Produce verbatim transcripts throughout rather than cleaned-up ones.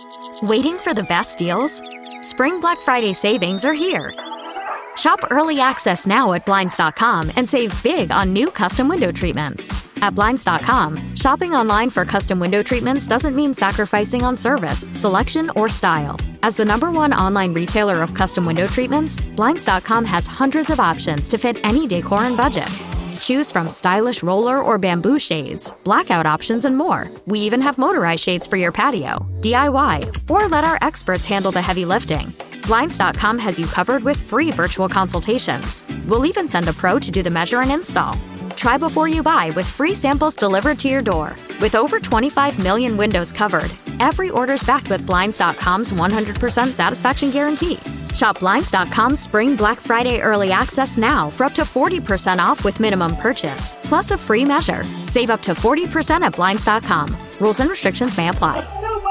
Waiting for the best deals? Spring Black Friday savings are here. Shop early access now at Blinds dot com and save big on new custom window treatments. At Blinds dot com, shopping online for custom window treatments doesn't mean sacrificing on service, selection, or style. As the number one online retailer of custom window treatments, Blinds dot com has hundreds of options to fit any decor and budget. Choose from stylish roller or bamboo shades, blackout options, and more. We even have motorized shades for your patio, D I Y, or let our experts handle the heavy lifting. Blinds dot com has you covered with free virtual consultations. We'll even send a pro to do the measure and install. Try before you buy with free samples delivered to your door. With over twenty-five million windows covered, every order's backed with Blinds dot com's one hundred percent satisfaction guarantee. Shop Blinds dot com's Spring Black Friday Early Access now for up to forty percent off with minimum purchase, plus a free measure. Save up to forty percent at Blinds dot com. Rules and restrictions may apply.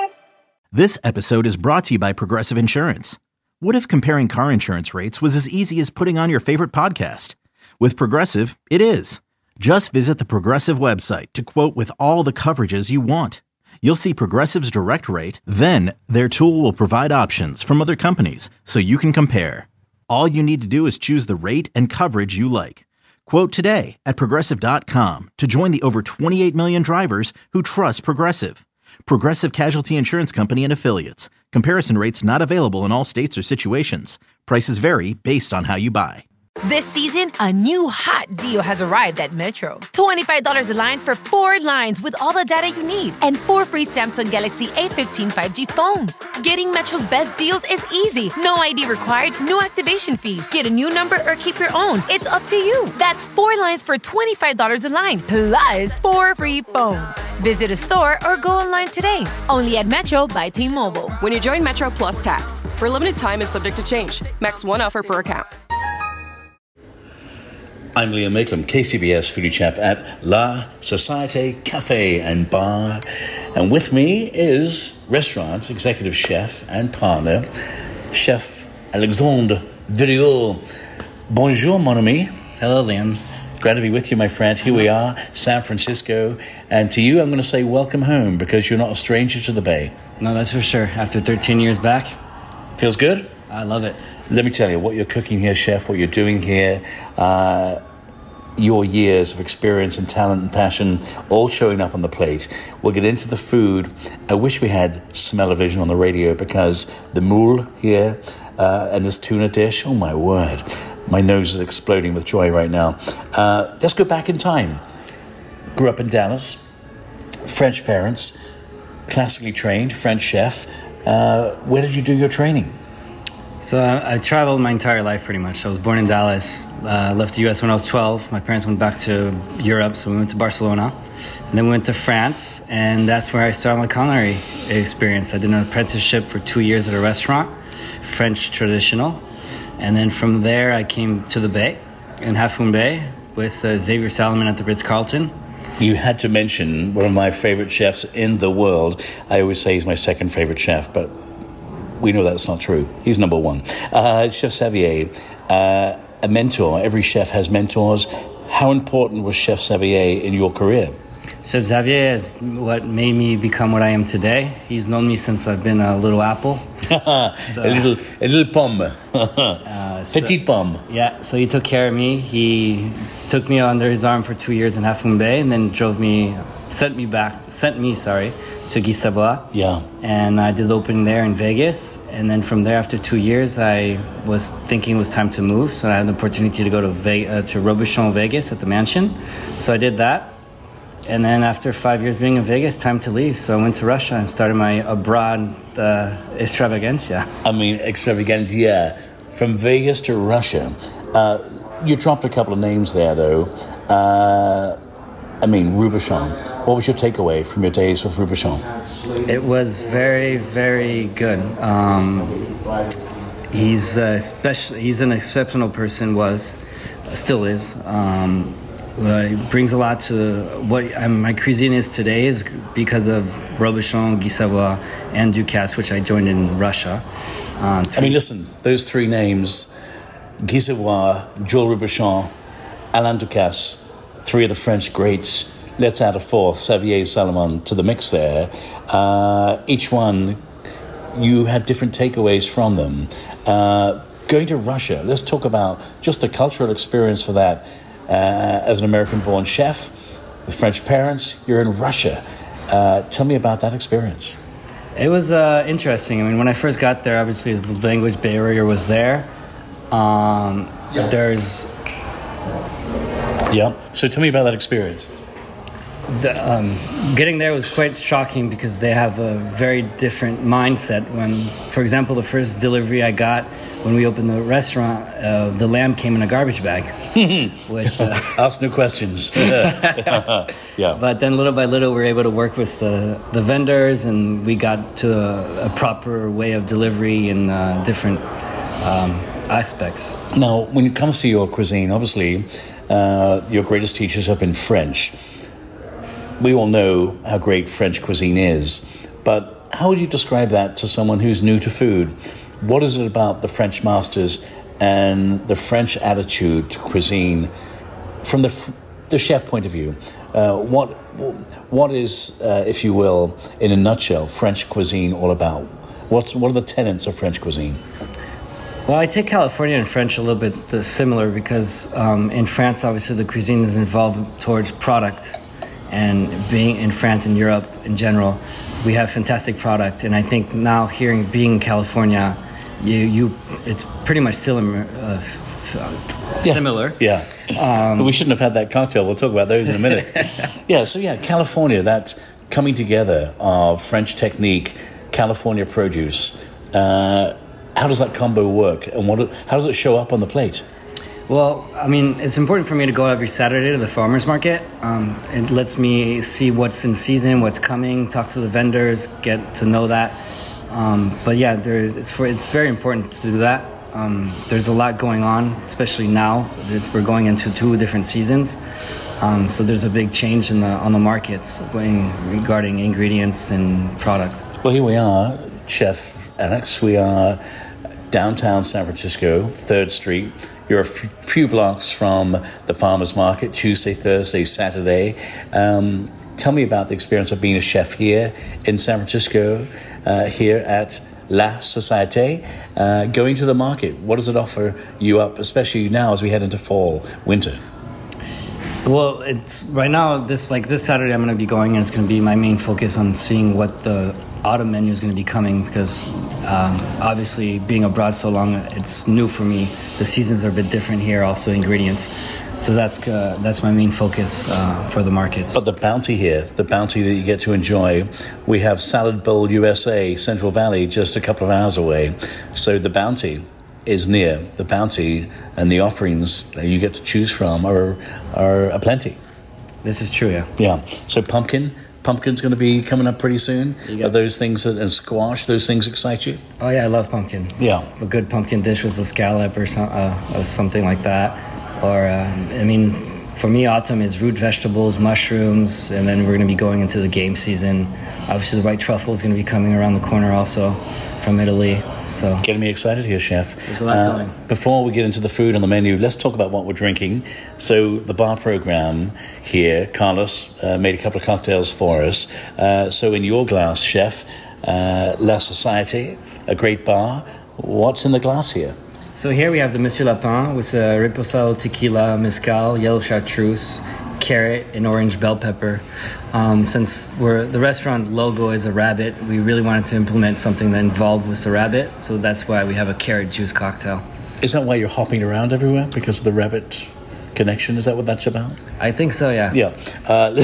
This episode is brought to you by Progressive Insurance. What if comparing car insurance rates was as easy as putting on your favorite podcast? With Progressive, it is. Just visit the Progressive website to quote with all the coverages you want. You'll see Progressive's direct rate, then their tool will provide options from other companies so you can compare. All you need to do is choose the rate and coverage you like. Quote today at Progressive dot com to join the over twenty-eight million drivers who trust Progressive. Progressive Casualty Insurance Company and Affiliates. Comparison rates not available in all states or situations. Prices vary based on how you buy. This season, a new hot deal has arrived at Metro. twenty-five dollars a line for four lines with all the data you need and four free Samsung Galaxy A fifteen five G phones. Getting Metro's best deals is easy. No I D required, no activation fees. Get a new number or keep your own. It's up to you. That's four lines for twenty-five dollars a line, plus four free phones. Visit a store or go online today. Only at Metro by T-Mobile. When you join Metro Plus Tax, for a limited time and subject to change. Max one offer per account. I'm Liam Maitland, K C B S foodie chap at La Societe Cafe and Bar. And with me is restaurant executive chef and partner, Chef Alexandre Durieux. Bonjour, mon ami. Hello, Liam. Glad to be with you, my friend. Here we are, San Francisco. And to you, I'm going to say welcome home because you're not a stranger to the Bay. No, that's for sure. After thirteen years back. Feels good? I love it. Let me tell you, what you're cooking here, chef, what you're doing here, uh, your years of experience and talent and passion all showing up on the plate. We'll get into the food. I wish we had smell-o-vision on the radio because the moule here uh, and this tuna dish, oh my word, my nose is exploding with joy right now. Uh, let's go back in time. Grew up in Dallas, French parents, classically trained, French chef. Uh, where did you do your training? So I, I traveled my entire life pretty much. I was born in Dallas, uh, left the U S when I was twelve. My parents went back to Europe, so we went to Barcelona. And then we went to France, and that's where I started my culinary experience. I did an apprenticeship for two years at a restaurant, French traditional. And then from there, I came to the Bay, in Half Moon Bay, with uh, Xavier Salomon at the Ritz-Carlton. You had to mention one of my favorite chefs in the world. I always say he's my second favorite chef, but we know that's not true. He's number one. Uh, Chef Xavier, uh, a mentor. Every chef has mentors. How important was Chef Xavier in your career? Chef Xavier is what made me become what I am today. He's known me since I've been a little apple. so, a little a little pomme. uh, so, Petite pomme. Yeah, so he took care of me. He took me under his arm for two years in Half Moon Bay and then drove me, sent me back, sent me, sorry, to Guy Savoy. Yeah. And I did the opening there in Vegas. And then from there, after two years, I was thinking it was time to move. So I had the opportunity to go to Ve- uh, to Robuchon, Vegas at the mansion. So I did that. And then after five years being in Vegas, time to leave. So I went to Russia and started my abroad uh, extravaganza. I mean, extravaganza. From Vegas to Russia. Uh, you dropped a couple of names there, though. Uh, I mean, Robuchon. What was your takeaway from your days with Robuchon? It was very, very good. Um, he's, uh, special, he's an exceptional person, was, uh, still is. Um, Uh, it brings a lot to what um, my cuisine is today is because of Robuchon, Guy Savoy, and Ducasse, which I joined in Russia. Um, I mean, listen, those three names, Guy Savoy, Joël Robuchon, Alain Ducasse, three of the French greats. Let's add a fourth, Xavier Salomon, to the mix there. Uh, each one you had different takeaways from them. Uh, going to Russia, let's talk about just the cultural experience for that. Uh, as an American-born chef with French parents, you're in Russia. Uh, tell me about that experience. It was uh, interesting. I mean, when I first got there, obviously the language barrier was there. Um, yeah. There's... Yeah, so tell me about that experience. The, um, getting there was quite shocking because they have a very different mindset. When, for example, the first delivery I got when we opened the restaurant, uh, the lamb came in a garbage bag. which uh, Ask no questions. yeah. But then little by little, we were able to work with the, the vendors, and we got to a, a proper way of delivery and uh, different um, aspects. Now, when it comes to your cuisine, obviously, uh, your greatest teachers have been French. We all know how great French cuisine is, but how would you describe that to someone who's new to food? What is it about the French masters and the French attitude to cuisine from the the chef point of view? Uh, what what is, uh, if you will, in a nutshell, French cuisine all about? What's what are the tenets of French cuisine? Well, I take California and French a little bit uh, similar because um, in France, obviously, the cuisine is involved towards product. And being in France and Europe in general, we have fantastic product. And I think now here, being in California, you you it's pretty much similar. Uh, f- similar. Yeah. yeah. Um, we shouldn't have had that cocktail. We'll talk about those in a minute. yeah. So yeah, California. That coming together of French technique, California produce. Uh, how does that combo work, and what? How does it show up on the plate? Well, I mean, it's important for me to go every Saturday to the farmer's market. Um, it lets me see what's in season, what's coming, talk to the vendors, get to know that. Um, but yeah, there, it's, for, it's very important to do that. Um, there's a lot going on, especially now. It's, we're going into two different seasons. Um, so there's a big change in the, on the markets regarding ingredients and product. Well, here we are, Chef Alex. We are downtown San Francisco, third Street. You're a f- few blocks from the farmer's market, Tuesday, Thursday, Saturday. Um, tell me about the experience of being a chef here in San Francisco, uh, here at La Société, uh, going to the market. What does it offer you up, especially now as we head into fall, winter? Well, it's right now, this like this Saturday I'm going to be going, and it's going to be my main focus on seeing what the autumn menu is going to be coming, because um, obviously being abroad so long, it's new for me. The seasons are a bit different here, also ingredients. So that's uh, that's my main focus uh, for the markets. But the bounty here, the bounty that you get to enjoy, we have Salad Bowl U S A, Central Valley, just a couple of hours away. So the bounty is near. The bounty and the offerings that you get to choose from are are aplenty. This is true, yeah. Yeah. So pumpkin, pumpkin's going to be coming up pretty soon. Are those things that, and squash, those things excite you? Oh yeah, I love pumpkin. Yeah. A good pumpkin dish with a scallop or, some, uh, or something like that. Or uh, I mean, for me, autumn is root vegetables, mushrooms, and then we're going to be going into the game season. Obviously, the white truffle is going to be coming around the corner also from Italy. So getting me excited here, Chef. There's a lot uh, going. Before we get into the food on the menu, let's talk about what we're drinking. So the bar program here, Carlos uh, made a couple of cocktails for us. Uh, so in your glass, Chef, uh, La Société, a great bar. What's in the glass here? So here we have the Monsieur Lapin with uh, Reposado tequila, mezcal, yellow chartreuse, carrot, and orange bell pepper. Um, since we're, the restaurant logo is a rabbit, we really wanted to implement something that involved with the rabbit. So that's why we have a carrot juice cocktail. Is that why you're hopping around everywhere? Because of the rabbit connection? Is that what that's about? I think so, yeah. Yeah. Uh,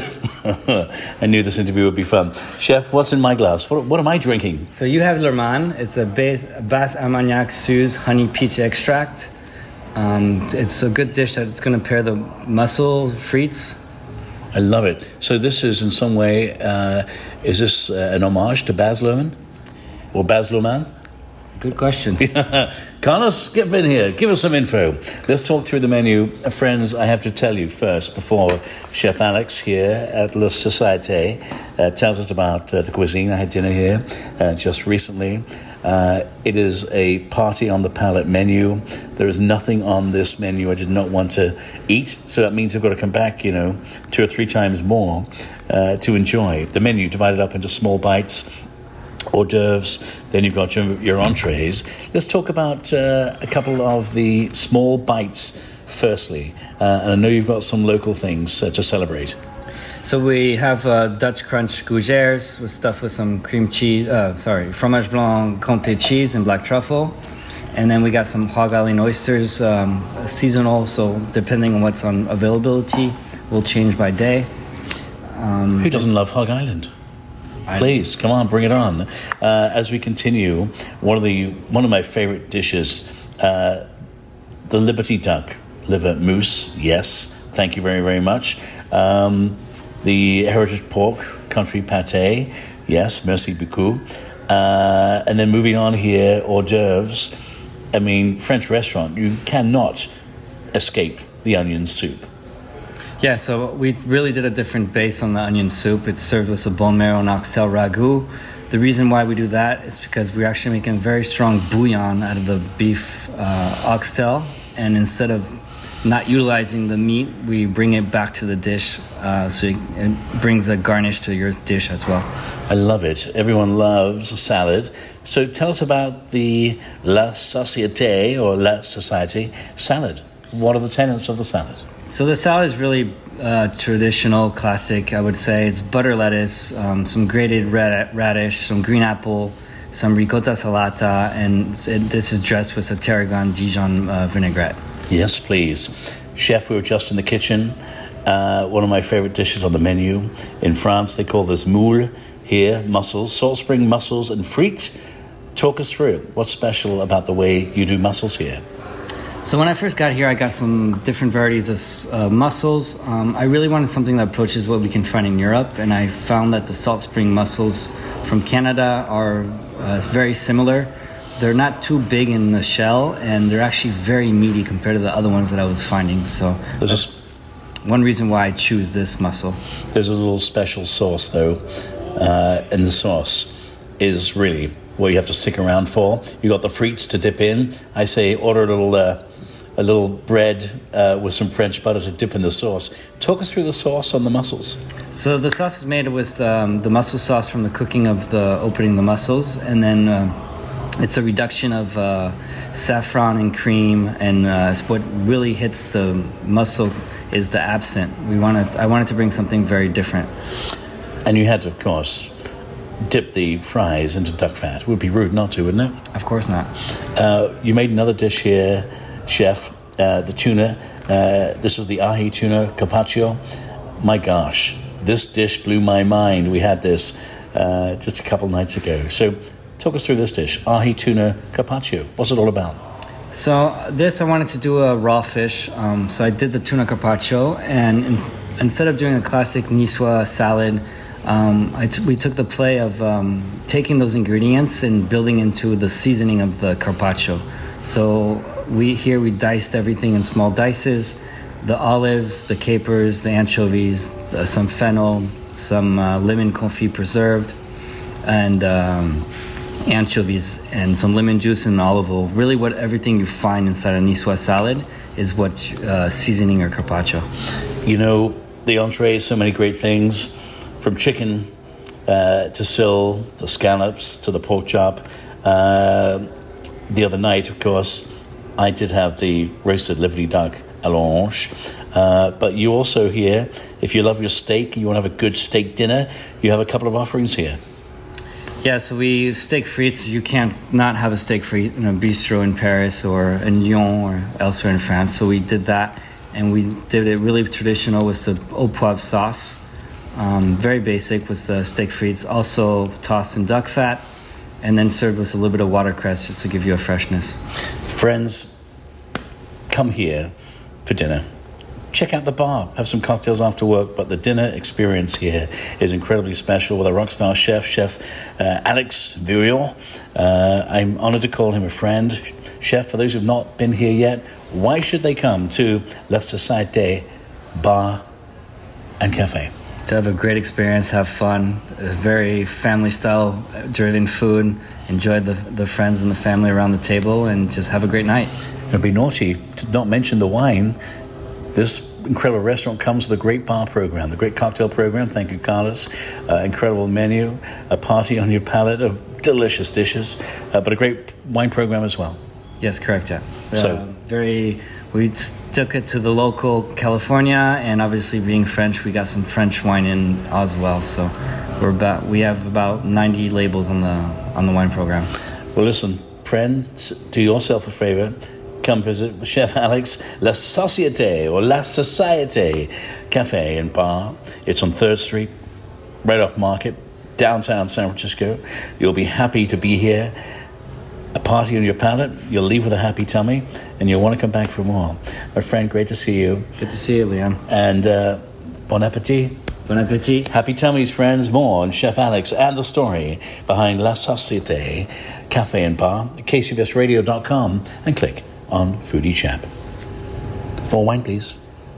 I knew this interview would be fun. Chef, what's in my glass? What, what am I drinking? So you have Lerman. It's a Basse Armagnac Suze honey peach extract. Um, it's a good dish that's going to pair the mussel frites. I love it. So this is in some way, uh, is this uh, an homage to Baz Luhrmann? Or Baz Luhrmann? Good question. Carlos, get in here. Give us some info. Let's talk through the menu. Uh, friends, I have to tell you first, before Chef Alex here at La Société uh, tells us about uh, the cuisine. I had dinner here uh, just recently. Uh, it is a party on the palate menu. There is nothing on this menu I did not want to eat. So that means I've got to come back, you know, two or three times more uh, to enjoy. The menu divided up into small bites. hors d'oeuvres, then you've got your, your entrees. Let's talk about uh, a couple of the small bites firstly. Uh, and I know you've got some local things uh, to celebrate. So we have uh, Dutch Crunch gougères with stuff with some cream cheese, uh, sorry, fromage blanc, comté cheese, and black truffle. And then we got some Hog Island oysters, um, seasonal, so depending on what's on availability, will change by day. Um, Who doesn't love Hog Island? Please, come on, bring it on. Uh, as we continue, one of the one of my favorite dishes, uh, the Liberty Duck liver mousse. Yes, thank you very, very much. Um, the Heritage Pork Country Pâté. Yes, merci beaucoup. Uh, and then moving on here, hors d'oeuvres. I mean, French restaurant, you cannot escape the onion soup. Yeah, so we really did a different base on the onion soup. It's served with a bone marrow and oxtail ragu. The reason why we do that is because we're actually making very strong bouillon out of the beef uh, oxtail. And instead of not utilizing the meat, we bring it back to the dish. Uh, so it brings a garnish to your dish as well. I love it. Everyone loves a salad. So tell us about the La Société or La Society salad. What are the tenets of the salad? So the salad is really uh, traditional, classic, I would say. It's butter lettuce, um, some grated red- radish, some green apple, some ricotta salata, and it, this is dressed with a tarragon Dijon uh, vinaigrette. Yes, please. Chef, we were just in the kitchen. Uh, one of my favorite dishes on the menu. In France, they call this moule. Here, mussels, salt spring mussels and frites. Talk us through what's special about the way you do mussels here. So when I first got here, I got some different varieties of uh, mussels. Um, I really wanted something that approaches what we can find in Europe, and I found that the salt spring mussels from Canada are uh, very similar. They're not too big in the shell, and they're actually very meaty compared to the other ones that I was finding. So There's that's a, one reason why I choose this mussel. There's a little special sauce, though, uh, and the sauce is really what you have to stick around for. You got the frites to dip in. I say order a little... Uh, a little bread uh, with some French butter to dip in the sauce. Talk us through the sauce on the mussels. So the sauce is made with um, the mussel sauce from the cooking of the opening the mussels, and then uh, it's a reduction of uh, saffron and cream, and uh, what really hits the mussel is the absinthe. We wanted, I wanted to bring something very different. And you had to, of course, dip the fries into duck fat. It would be rude not to, wouldn't it? Of course not. Uh, you made another dish here, Chef, uh, the tuna. Uh, this is the ahi tuna carpaccio. My gosh, this dish blew my mind. We had this uh, just a couple nights ago. So talk us through this dish, ahi tuna carpaccio. What's it all about? So this, I wanted to do a raw fish. Um, so I did the tuna carpaccio, and in, instead of doing a classic Niçoise salad, um, I t- we took the play of um, taking those ingredients and building into the seasoning of the carpaccio. So we here we diced everything in small dices, the olives, the capers, the anchovies, the, some fennel, some uh, lemon confit preserved, and um, anchovies, and some lemon juice and olive oil. Really what everything you find inside a Niçoise salad is what uh, seasoning your carpaccio. You know, the entree, so many great things, from chicken uh, to sill, to scallops, to the pork chop. Uh, the other night, of course, I did have the roasted Liberty Duck à l'orange. Uh, but you also here, if you love your steak, you want to have a good steak dinner, you have a couple of offerings here. Yeah, so we steak frites. You can't not have a steak frite in a bistro in Paris or in Lyon or elsewhere in France. So we did that, and we did it really traditional with the au poivre sauce. Um, very basic with the steak frites. Also tossed in duck fat, and then served with a little bit of watercress just to give you a freshness. Friends, come here for dinner. Check out the bar, have some cocktails after work, but the dinner experience here is incredibly special with a rock star chef, Chef uh, Alex Virion. Uh, I'm honored to call him a friend. Chef, for those who have not been here yet, why should they come to La Société Bar and Cafe? To have a great experience, have fun, a very family-style driven food, enjoy the the friends and the family around the table, and just have a great night. It'd be naughty to not mention the wine. This incredible restaurant comes with a great bar program, the great cocktail program. Thank you, Carlos. Uh, incredible menu, a party on your palate of delicious dishes, uh, but a great wine program as well. Yes, correct, yeah. So uh, very, we took it to the local California, and obviously being French, we got some French wine in as well. So we're about, we have about ninety labels on the on the wine program. Well, listen, friends, do yourself a favor. Come visit Chef Alex, La Société or La Société Cafe and Bar. It's on third Street, right off Market, downtown San Francisco. You'll be happy to be here. A party on your palate, you'll leave with a happy tummy, and you'll want to come back for more. My friend, great to see you. Good to see you, Leon. And uh, bon appetit. Bon appetit. Happy tummies, friends. More on Chef Alex and the story behind La Société Cafe and Bar at K C B S radio dot com and click on Foodie Chap. More wine, please.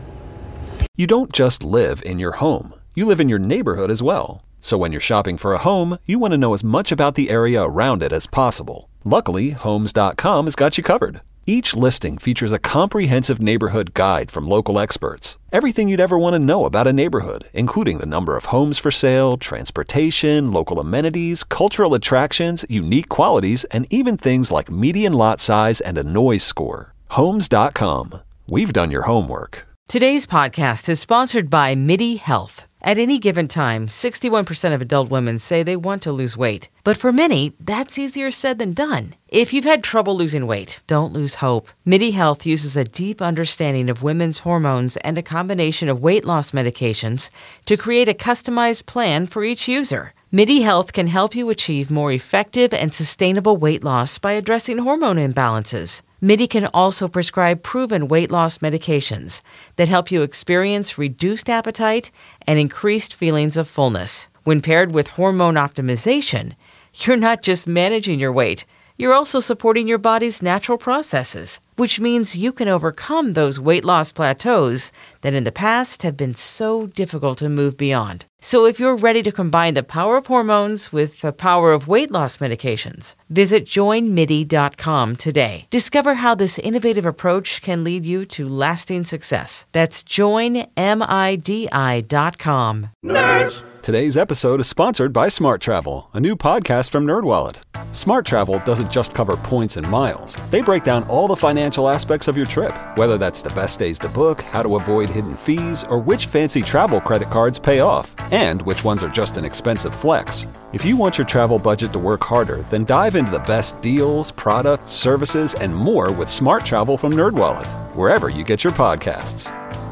You don't just live in your home. You live in your neighborhood as well. So when you're shopping for a home, you want to know as much about the area around it as possible. Luckily, Homes dot com has got you covered. Each listing features a comprehensive neighborhood guide from local experts. Everything you'd ever want to know about a neighborhood, including the number of homes for sale, transportation, local amenities, cultural attractions, unique qualities, and even things like median lot size and a noise score. Homes dot com. We've done your homework. Today's podcast is sponsored by MIDI Health. At any given time, sixty-one percent of adult women say they want to lose weight. But for many, that's easier said than done. If you've had trouble losing weight, don't lose hope. MIDI Health uses a deep understanding of women's hormones and a combination of weight loss medications to create a customized plan for each user. MIDI Health can help you achieve more effective and sustainable weight loss by addressing hormone imbalances. MIDI can also prescribe proven weight loss medications that help you experience reduced appetite and increased feelings of fullness. When paired with hormone optimization, you're not just managing your weight, you're also supporting your body's natural processes, which means you can overcome those weight loss plateaus that in the past have been so difficult to move beyond. So if you're ready to combine the power of hormones with the power of weight loss medications, visit join midi dot com today. Discover how this innovative approach can lead you to lasting success. That's join midi dot com. Nerds! Today's episode is sponsored by Smart Travel, a new podcast from NerdWallet. Smart Travel doesn't just cover points and miles. They break down all the financial aspects of your trip, whether that's the best days to book, how to avoid hidden fees, or which fancy travel credit cards pay off, and which ones are just an expensive flex. If you want your travel budget to work harder, then dive into the best deals, products, services, and more with Smart Travel from NerdWallet, wherever you get your podcasts.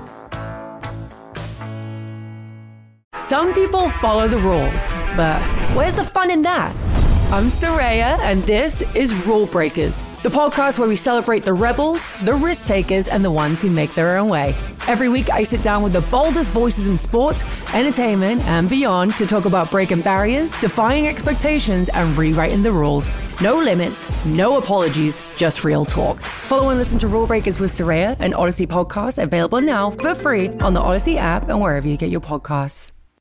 Some people follow the rules, but where's the fun in that? I'm Soraya, and this is Rule Breakers, the podcast where we celebrate the rebels, the risk takers, and the ones who make their own way. Every week, I sit down with the boldest voices in sports, entertainment, and beyond to talk about breaking barriers, defying expectations, and rewriting the rules. No limits, no apologies, just real talk. Follow and listen to Rule Breakers with Soraya, an Odyssey podcast available now for free on the Odyssey app and wherever you get your podcasts.